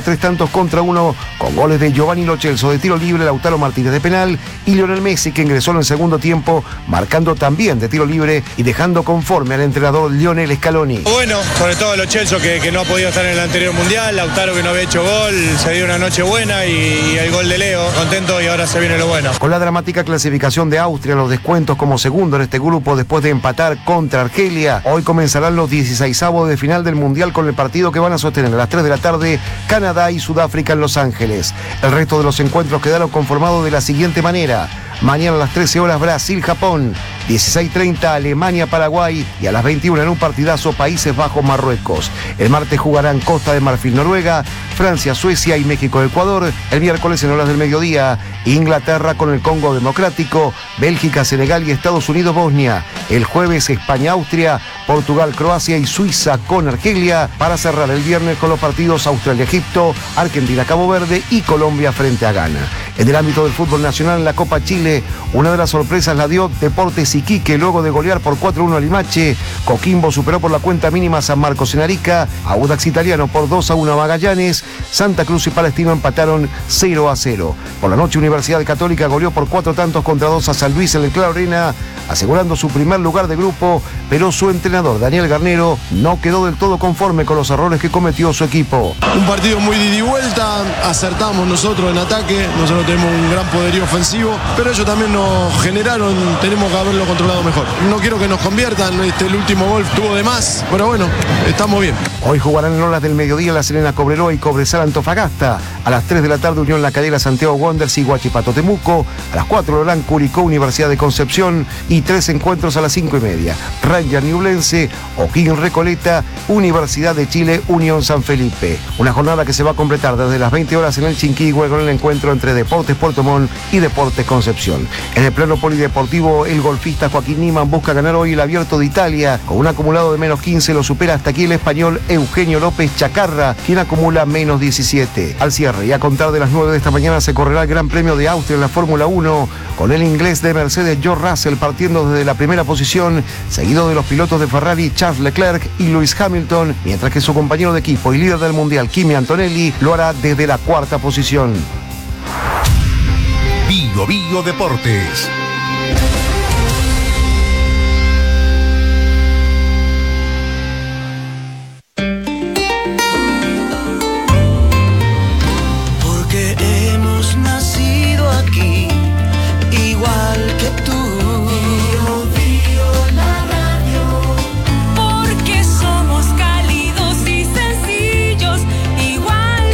3-1 con goles de Giovanni Lo Celso de tiro libre, Lautaro Martínez de penal y Lionel Messi, que ingresó en el segundo tiempo marcando también de tiro libre y dejando conforme al entrenador Lionel Scaloni. Bueno, sobre todo Lo Celso que no ha podido estar en el anterior mundial, Lautaro que no había hecho gol, se dio una noche buena y el gol de Leo, contento, y ahora se viene lo bueno. Con la dramática clasificación de Austria en los descuentos como segundo en este grupo después de empatar contra Argelia, hoy comenzarán los 16avos de final del mundial con el partido que van a sostener a las 3 de la tarde Canadá y Sudáfrica en Los Ángeles. El resto de los encuentros quedaron conformados de la siguiente manera: mañana a las 13 horas Brasil-Japón, 16:30 Alemania-Paraguay y a las 21 en un partidazo Países Bajos-Marruecos. El martes jugarán Costa de Marfil-Noruega, Francia-Suecia y México-Ecuador. El miércoles en horas del mediodía, Inglaterra con el Congo Democrático, Bélgica-Senegal y Estados Unidos-Bosnia. El jueves España-Austria, Portugal-Croacia y Suiza con Argelia, para cerrar el viernes con los partidos Australia-Egipto, Argentina-Cabo Verde y Colombia frente a Ghana. En el ámbito del fútbol nacional, en la Copa Chile, una de las sorpresas la dio Deportes Iquique luego de golear por 4-1 a Limache. Coquimbo superó por la cuenta mínima a San Marcos en Arica, Audax Italiano por 2-1 a Magallanes, Santa Cruz y Palestino empataron 0-0. Por la noche, Universidad Católica goleó por 4-2 a San Luis en el Claro Arena, asegurando su primer lugar de grupo, pero su entrenador Daniel Garnero no quedó del todo conforme con los errores que cometió su equipo. Un partido muy de ida y vuelta, acertamos nosotros en ataque, nosotros tenemos un gran poderío ofensivo, pero ellos también nos generaron, tenemos que haberlo controlado mejor. No quiero que nos conviertan, el último gol tuvo de más, pero bueno, estamos bien. Hoy jugarán en horas del mediodía La Serena Cobreloa y Cobresal Antofagasta. A las 3 de la tarde Unión La Calera Santiago Wanderers y Huachipato Temuco. A las 4 Orán Curicó Universidad de Concepción y 3 encuentros a las 5:30. Ranger Ñublense, O'Higgins Recoleta, Universidad de Chile, Unión San Felipe. Una jornada que se va a completar desde las 20 horas en el Chinquihue con el encuentro entre Deportes Puerto Montt y Deportes Concepción. En el plano polideportivo, el golfista Joaquín Niemann busca ganar hoy el Abierto de Italia. Con un acumulado de menos 15 lo supera hasta aquí el español Eugenio López Chacarra, quien acumula menos 17. Al cierre y a contar de las 9 de esta mañana se correrá el Gran Premio de Austria en la Fórmula 1, con el inglés de Mercedes George Russell partiendo desde la primera posición, seguido de los pilotos de Ferrari Charles Leclerc y Lewis Hamilton, mientras que su compañero de equipo y líder del mundial Kimi Antonelli lo hará desde la cuarta posición. Bio Bio Deportes.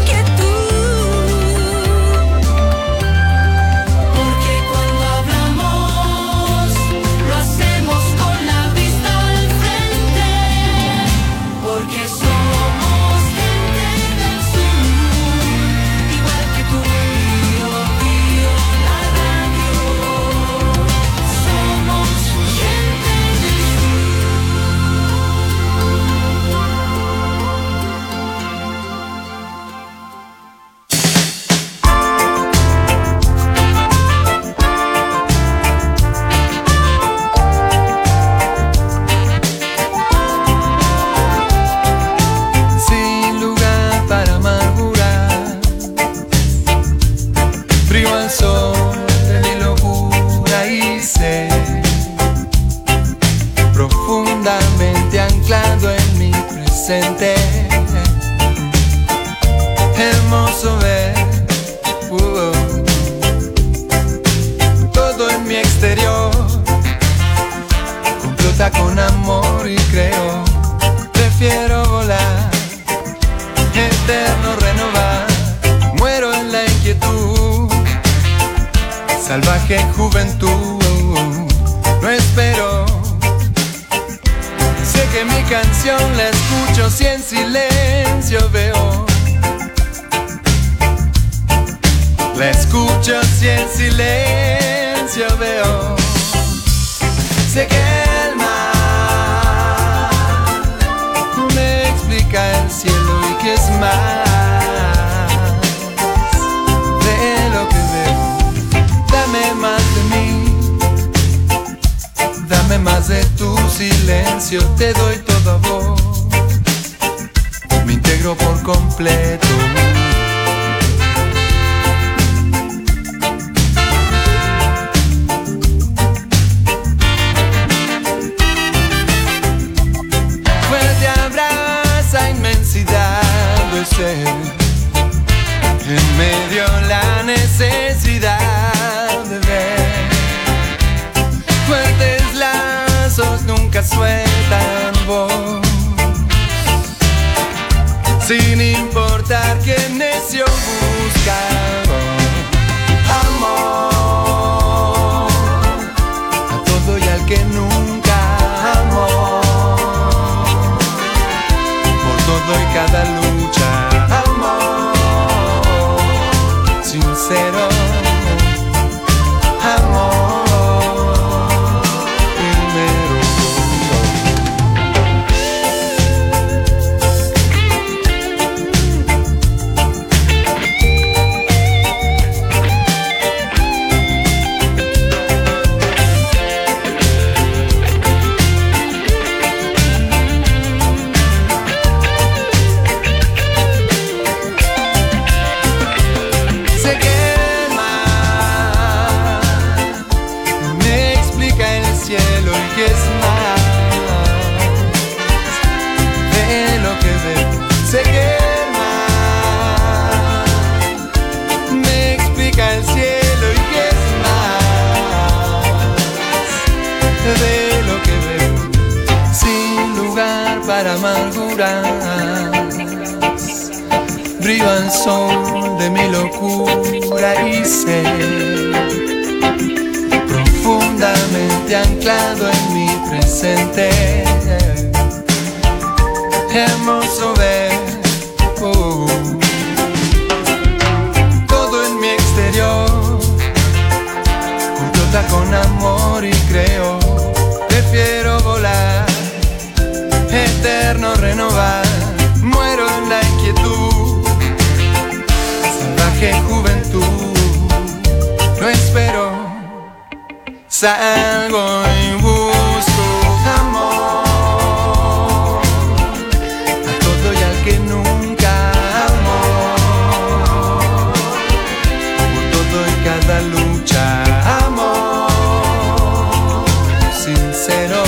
Porque cuando hablamos profundamente anclado en mi presente. Hermoso ver todo en mi exterior complota con amor y creo. Prefiero volar, eterno renovar. Muero en la inquietud, salvaje juventud. No espero, sé que mi canción la escucho si en silencio veo. La escucho si en silencio veo. Sé que el mar me explica el cielo y que es más de lo que veo. Dame más de mí, dame más de tu silencio. Te doy todo a vos, me integro por completo. En medio la necesidad de ver. Fuertes lazos nunca sueltan voz, sin importar que necio busca amor a todo y al que nunca amó. Por todo y cada lucha, sincero, amor primero. Brilla el sol de mi locura y sé, profundamente anclado en mi presente. Hermoso ver todo en mi exterior complota con amor y creo. Prefiero volar, eterno renovar. Muero en la inquietud, salvaje juventud. No espero, salgo y busco amor a todo y al que nunca amó. Por todo y cada lucha, amor sincero.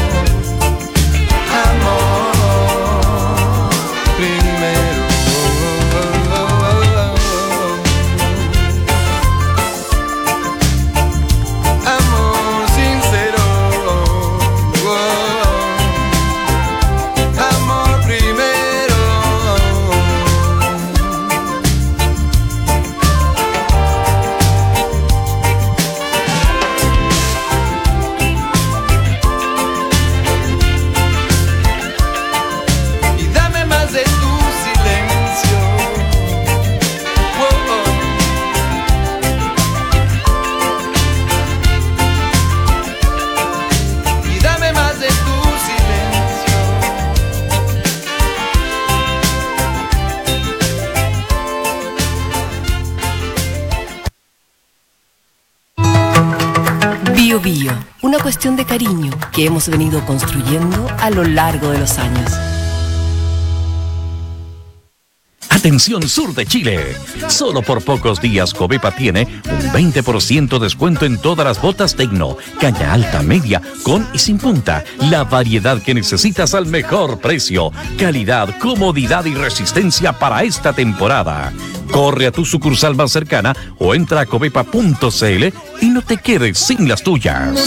Bio, una cuestión de cariño que hemos venido construyendo a lo largo de los años. Atención sur de Chile. Solo por pocos días Covepa tiene un 20% descuento en todas las botas Tecno, caña alta, media, con y sin punta. La variedad que necesitas al mejor precio. Calidad, comodidad y resistencia para esta temporada. Corre a tu sucursal más cercana o entra a covepa.cl y no te quedes sin las tuyas.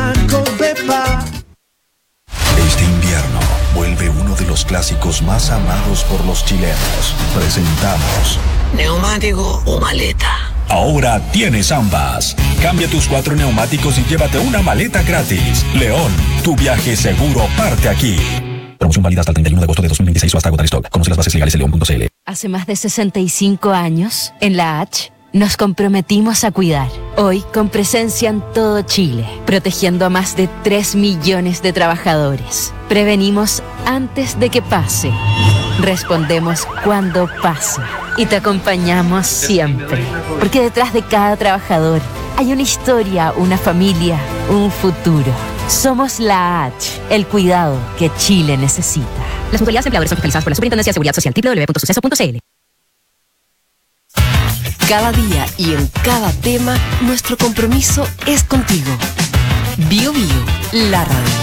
Este invierno vuelve uno de los clásicos más amados por los chilenos. Presentamos ¿neumático o maleta? Ahora tienes ambas. Cambia tus 4 neumáticos y llévate una maleta gratis. León, tu viaje seguro parte aquí. Promoción válida hasta el 31 de agosto de 2026 o hasta agotar stock. Conoce las bases legales en león.cl. Hace más de 65 años, en la H, nos comprometimos a cuidar. Hoy, con presencia en todo Chile, protegiendo a más de 3 millones de trabajadores. Prevenimos antes de que pase. Respondemos cuando pasa. Y te acompañamos siempre. Porque detrás de cada trabajador hay una historia, una familia, un futuro. Somos la H, el cuidado que Chile necesita. Las mutualidades empleadores son fiscalizadas por la Superintendencia de Seguridad Social, www.suceso.cl. Cada día y en cada tema, nuestro compromiso es contigo. Bio Bio, la radio.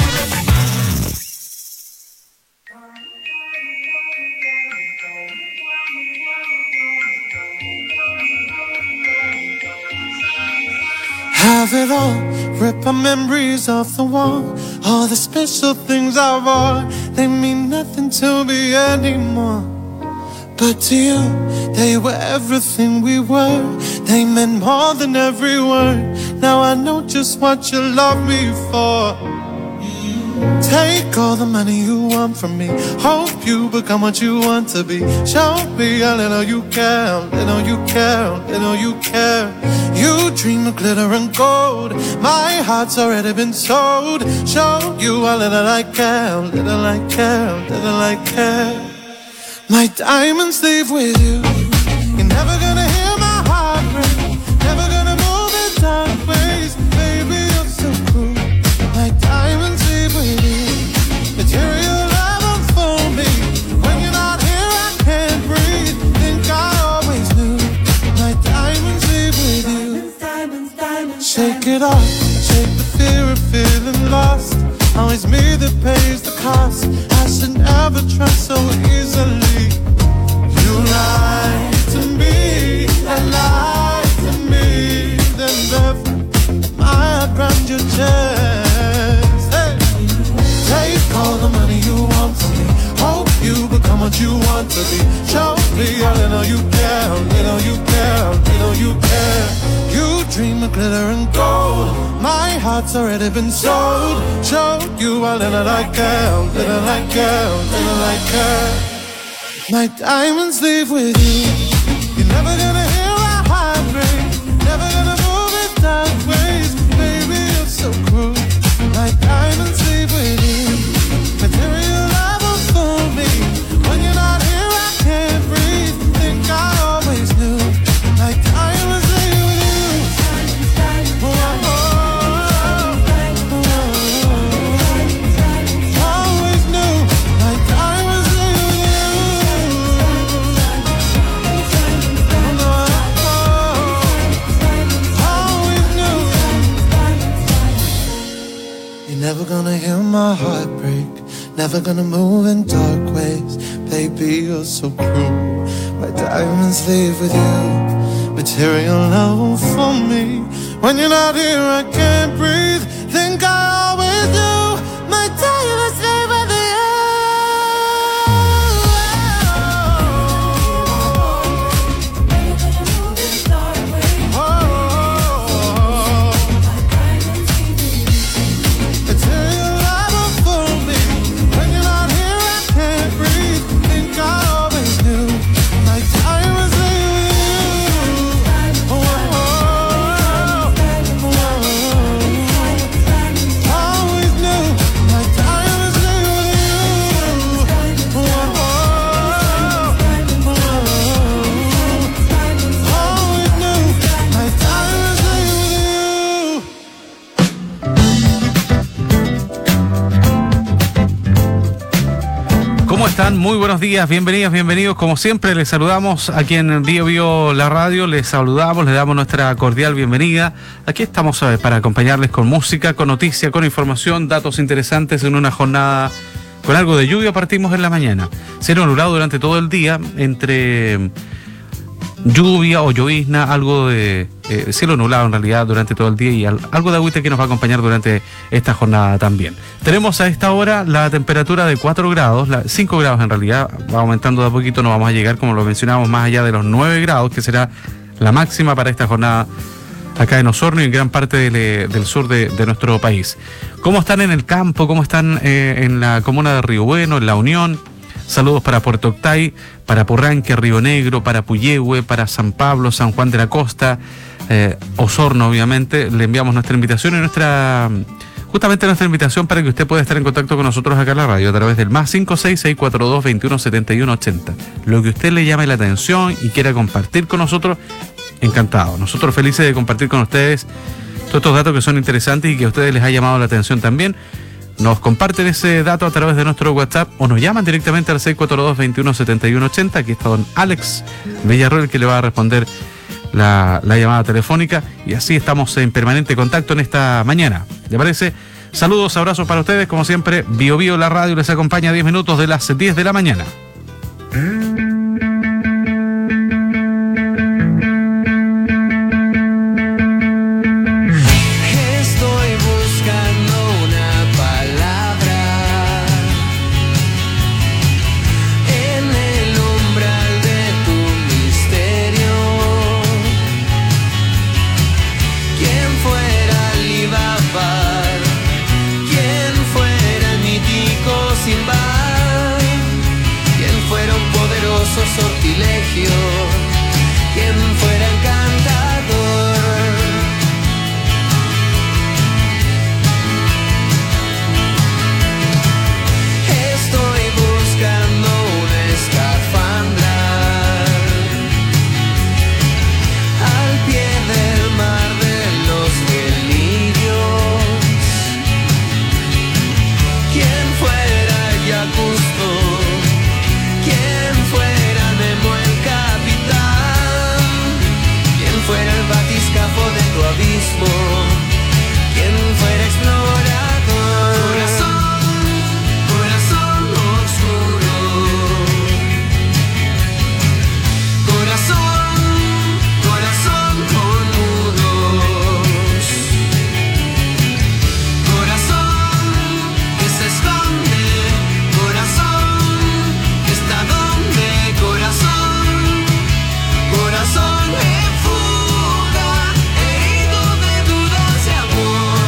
Have it all, rip our memories off the wall. All the special things I bought, they mean nothing to me anymore. But to you, they were everything we were. They meant more than every word. Now I know just what you love me for. Take all the money you want from me. Hope you become what you want to be. Show me a little you care, little you care, little you care. You dream of glitter and gold. My heart's already been sold. Show you a little I care, little I care, little I care. My diamonds leave with you. You're never gonna hear my heart break. Never gonna move in dark ways. Baby, you're so cool. My diamonds leave with you. Material love unfold me. When you're not here, I can't breathe. Think I always knew. My diamonds leave with you. Diamonds, diamonds, shake it off. Shake the fear of feeling lost. Always me that pays the cost. I should never trust so easily. You lied to me, and lied to me. Then left my heart round your chest. Hey. Take all the money you want from me. Hope you become what you want to be. Show me a little you care, little you care, little you care. You dream of glitter and gold. My heart's already been sold. Show you a little I care, little I care, little I care. My diamonds leave with you. You're never gonna hear a heart break. Never gonna move in dark ways. Baby, you're so cruel. My diamonds leave with you. Material love will fool me. When you're not here, I can't breathe. Think I always knew. My diamonds leave with you. Oh, oh, oh, oh. Always knew. My diamonds leave with you. Never gonna hear my heart break. Never gonna move in dark ways. Baby, you're so cruel. My diamonds leave with you. Material love for me. When you're not here, I can't breathe. Think I always do. My diamonds leave with you. están? Muy buenos días, bienvenidos. Como siempre, les saludamos aquí en Bio Bio La Radio. Les saludamos, les damos nuestra cordial bienvenida. Aquí estamos para acompañarles con música, con noticia, con información, datos interesantes en una jornada con algo de lluvia. Partimos en la mañana. Cielo nublado durante todo el día, entre lluvia o llovizna, algo de cielo nublado en realidad durante todo el día y algo de agüita que nos va a acompañar durante esta jornada también. Tenemos a esta hora la temperatura de 4 grados, 5 grados en realidad, va aumentando de a poquito, no vamos a llegar, como lo mencionamos, más allá de los 9 grados, que será la máxima para esta jornada acá en Osorno y en gran parte del sur de nuestro país. ¿Cómo están en el campo? ¿Cómo están en la comuna de Río Bueno, en La Unión? Saludos para Puerto Octay, para Purranque, Río Negro, para Puyehue, para San Pablo, San Juan de la Costa, Osorno, obviamente. Le enviamos nuestra invitación y justamente nuestra invitación para que usted pueda estar en contacto con nosotros acá en la radio a través del más 56642217180. Lo que usted le llame la atención y quiera compartir con nosotros, encantado. Nosotros felices de compartir con ustedes todos estos datos que son interesantes y que a ustedes les ha llamado la atención también. Nos comparten ese dato a través de nuestro WhatsApp o nos llaman directamente al 642-217180. Aquí está don Alex Villarroel, que le va a responder la llamada telefónica, y así estamos en permanente contacto en esta mañana. ¿Le parece? Saludos, abrazos para ustedes. Como siempre, Bio Bio La Radio les acompaña 10 minutos de las 10 de la mañana. Sortilegio, quien fuera encantador. Estoy buscando una escafandra al pie del mar de los delirios. Quien fuera ya Cousteau, quien fuera Nemo el capitán, quien fuera el batiscafo de tu abismo, quien fuera explorador. Corazón, corazón oscuro, corazón, corazón con nudos, corazón que se esconde, corazón que está donde, corazón, corazón en fuga, herido de dudas de amor.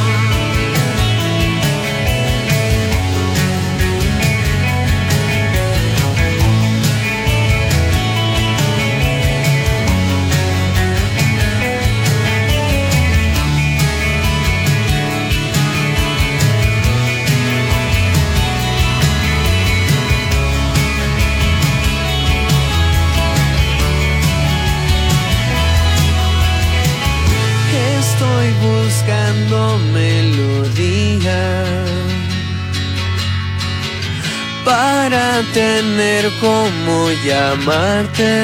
Estoy buscando melodía para tener como llamarte.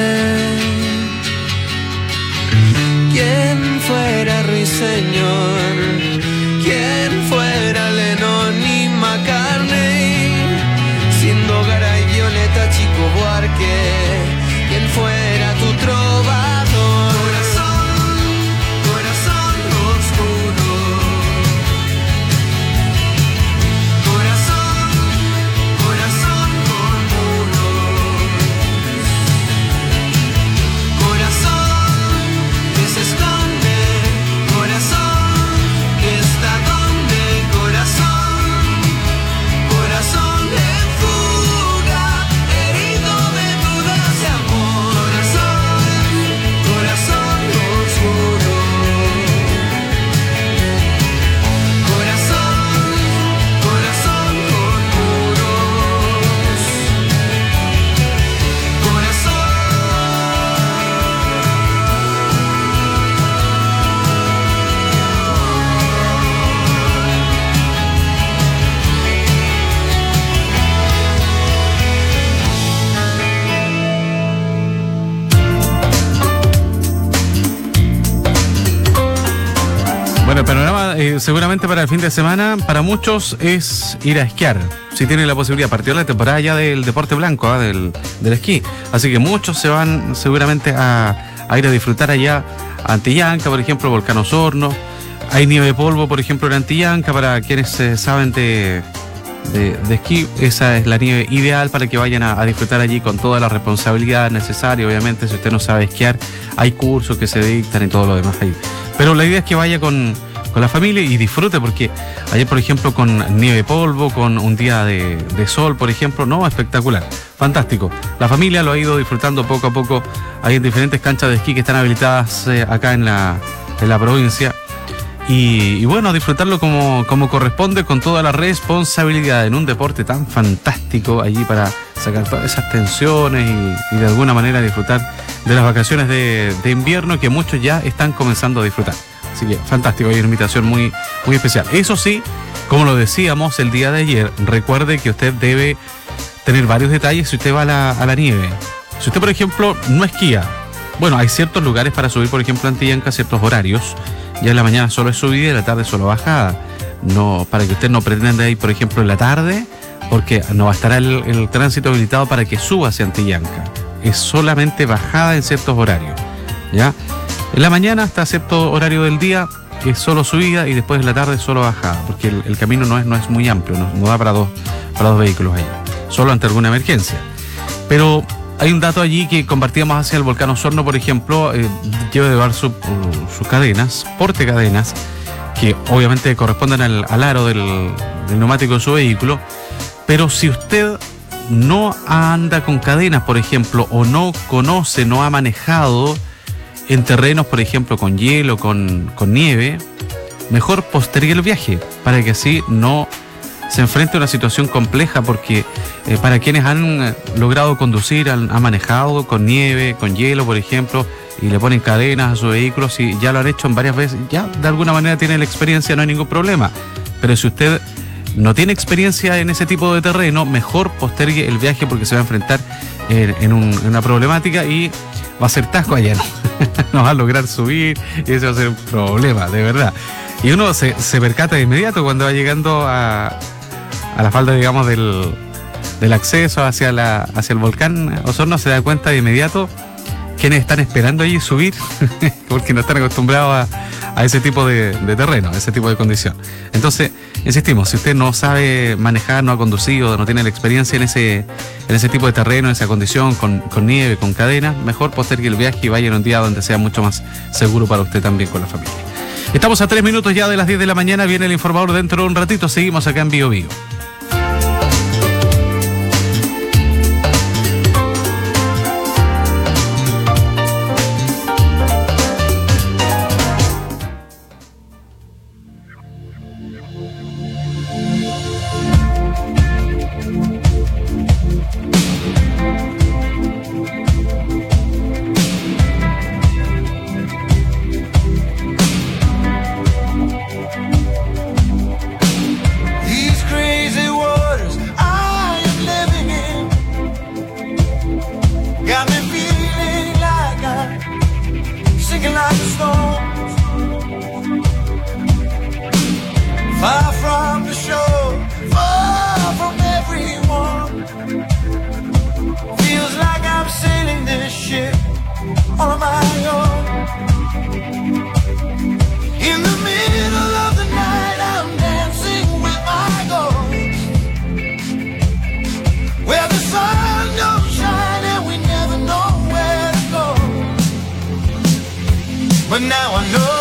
Quien fuera Ruiseñor, quien fuera Lennon y McCartney, siendo Garay, Violeta, Chico Buarque, quien fuera tu trovador. Corazón, corazón oscuro, corazón, corazón con nudos, corazón que se esconde, corazón que está donde, seguramente para el fin de semana, para muchos es ir a esquiar. Si tienen la posibilidad, partió la temporada ya del deporte blanco, del esquí. Así que muchos se van seguramente a ir a disfrutar allá a Antillanca, por ejemplo, Volcán Osorno. Hay nieve de polvo, por ejemplo, en Antillanca, para quienes saben de esquí. Esa es la nieve ideal para que vayan a disfrutar allí con toda la responsabilidad necesaria. Obviamente, si usted no sabe esquiar, hay cursos que se dictan y todo lo demás ahí. Pero la idea es que vaya con la familia y disfrute, porque ayer, por ejemplo, con nieve de polvo, con un día de sol, por ejemplo, no, espectacular, fantástico. La familia lo ha ido disfrutando poco a poco. Hay diferentes canchas de esquí que están habilitadas acá en la provincia. Y bueno, disfrutarlo como corresponde, con toda la responsabilidad en un deporte tan fantástico allí, para sacar todas esas tensiones y de alguna manera disfrutar de las vacaciones de invierno que muchos ya están comenzando a disfrutar. Así que fantástico, hay una invitación muy, muy especial. Eso sí, como lo decíamos el día de ayer, recuerde que usted debe tener varios detalles si usted va a la nieve. Si usted, por ejemplo, no esquía, bueno, hay ciertos lugares para subir, por ejemplo, Antillanca, ciertos horarios. Ya en la mañana solo es subida y en la tarde solo bajada. No, para que usted no pretenda ir, por ejemplo, en la tarde, porque no va a estar el tránsito habilitado para que suba hacia Antillanca. Es solamente bajada en ciertos horarios, ¿ya? En la mañana hasta cierto horario del día es solo subida y después en la tarde solo bajada, porque el camino no es muy amplio, no da para dos vehículos ahí, solo ante alguna emergencia. Pero hay un dato allí que compartíamos hacia el Volcán Osorno, por ejemplo, debe llevar sus cadenas, portecadenas, que obviamente corresponden al aro del neumático de su vehículo. Pero si usted no anda con cadenas, por ejemplo, o no conoce, no ha manejado en terrenos, por ejemplo, con hielo, con nieve, mejor postergue el viaje, para que así no se enfrenta a una situación compleja, porque para quienes han logrado conducir, han manejado con nieve, con hielo, por ejemplo, y le ponen cadenas a sus vehículos, y ya lo han hecho en varias veces, ya de alguna manera tiene la experiencia, no hay ningún problema. Pero si usted no tiene experiencia en ese tipo de terreno, mejor postergue el viaje, porque se va a enfrentar en una problemática y va a ser tasco allá, no va a lograr subir, y ese va a ser un problema, de verdad. Y uno se percata de inmediato cuando va llegando a la falda, digamos, del acceso hacia el volcán Osorno, se da cuenta de inmediato quienes están esperando allí subir, porque no están acostumbrados a ese tipo de terreno, a ese tipo de condición. Entonces, insistimos, si usted no sabe manejar, no ha conducido, no tiene la experiencia en ese tipo de terreno, en esa condición, con nieve, con cadenas, mejor postergue el viaje y vaya en un día donde sea mucho más seguro para usted también con la familia. Estamos a 3 minutos ya de las 10 de la mañana, viene el informador dentro de un ratito, seguimos acá en Bio Bio. But now I know